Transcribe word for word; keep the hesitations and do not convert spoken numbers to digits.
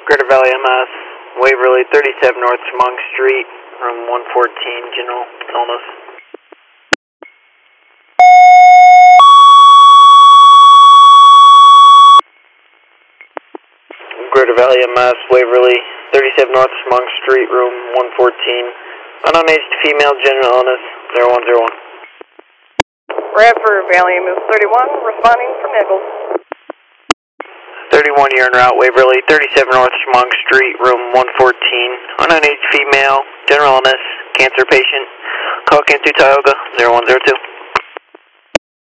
Greater Valley M S, Waverly, thirty-seven North Chemung Street, room one fourteen, general illness. Greater Valley M S, Waverly, thirty-seven North Chemung Street, room one fourteen, unknown aged female, general illness, zero one zero one. Bradford Valley M S thirty-one, responding from Nichols. thirty-one, you're en route, Waverly, thirty-seven North Chemung Street, room one fourteen, unknown aged female, general illness, cancer patient, call Kansas Tioga, zero one zero two.